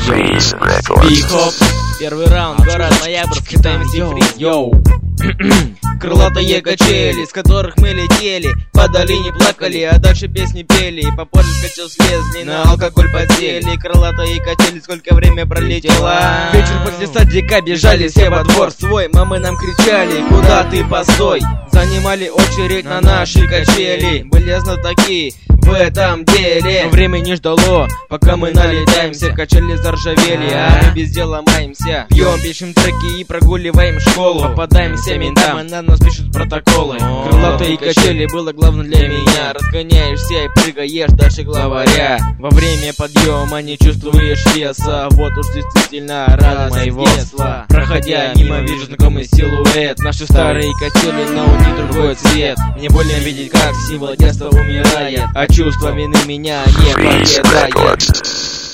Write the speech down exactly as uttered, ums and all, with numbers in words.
Биг-хоп, первый раунд, город Ноябрьский, эм си Free, йоу. Крылатые качели, с которых мы летели, по долине плакали, а дальше песни пели. По полю скачал слезли, на алкоголь подсели. Крылатые качели, сколько время пролетело. Вечер после садика, бежали все во двор свой. Мамы нам кричали, куда ты, постой. Занимали очередь на наши качели. Были знатоки в этом деле, но время не ждало, пока мы налетаемся. Качели заржавели, а мы без дела маемся. Пьем, пишем треки и прогуливаем школу. Попадаемся ментам, и на нас пишут протоколы. Крылатые качели было главное для меня. Разгоняешься и прыгаешь дальше главаря. Во время подъема не чувствуешь веса. Вот уж действительно радость моего детства. Проходя мимо, вижу знакомый силуэт. Наши старые качели, но у них другой цвет. Мне больно видеть, как символ детства умирает, а чувство вины меня не покидает.